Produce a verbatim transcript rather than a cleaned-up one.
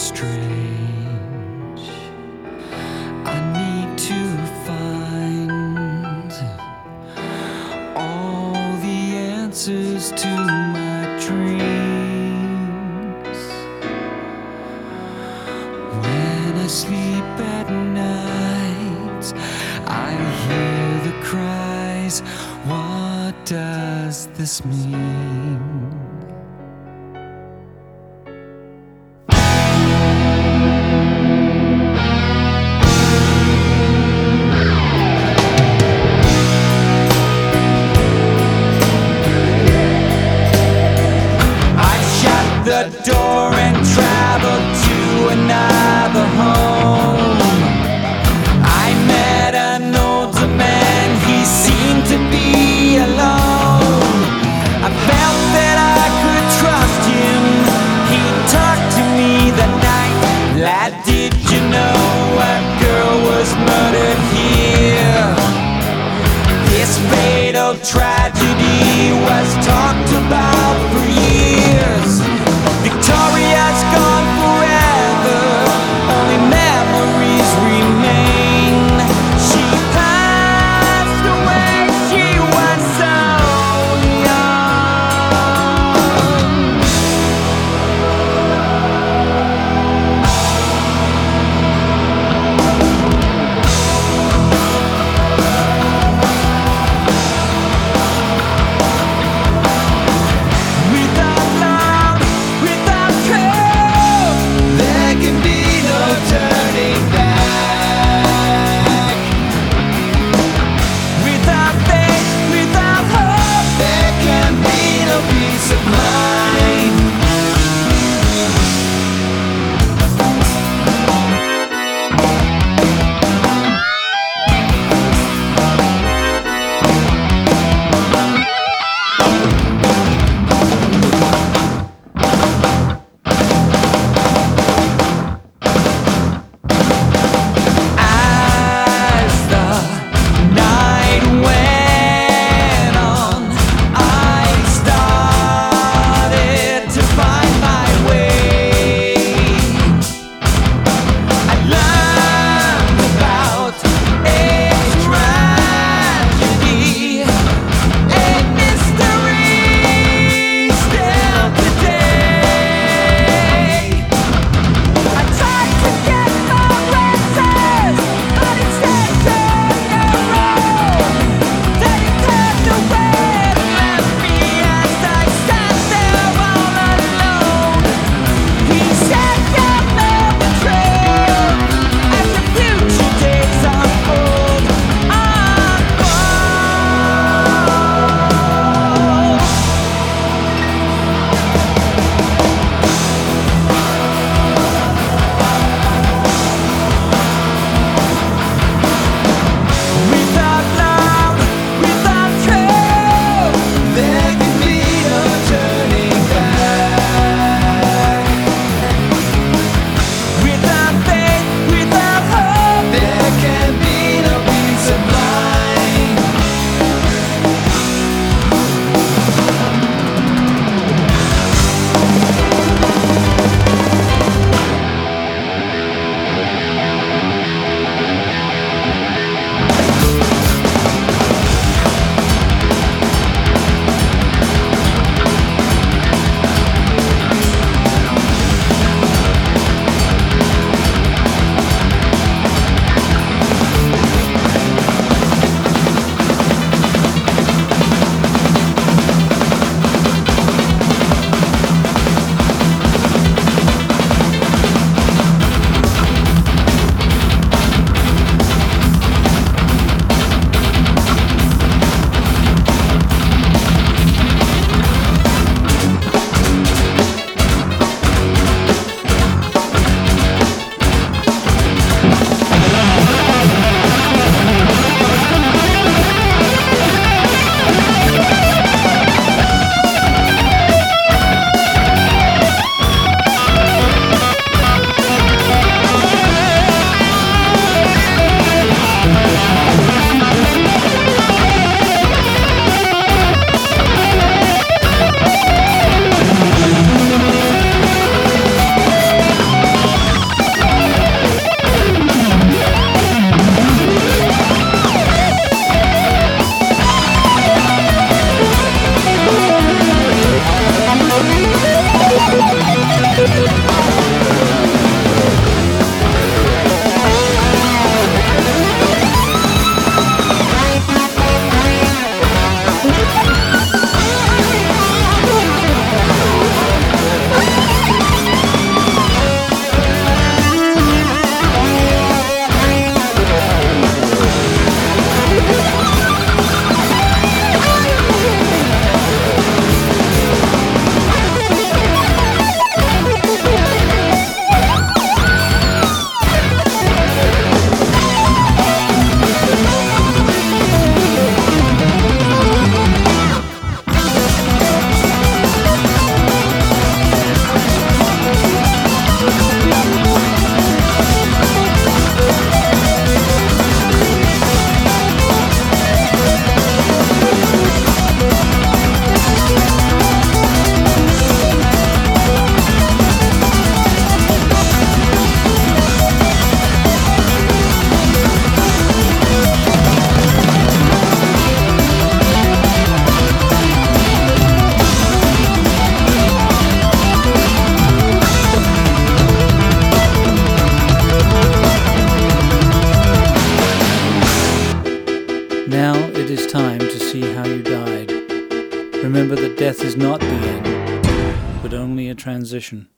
strange. I need to find all the answers to my dreams. When I sleep at night, I hear the cries. What does this mean? The door and traveled to another home. I met an older man, he seemed to be alone. I felt that I could trust him, he talked to me that night. Lad, did you know a girl was murdered here? This fatal tragedy was talked about for years. Victoria's gone forever, only memories remain. She passed away, she was so young. Remember that death is not the end, but only a transition.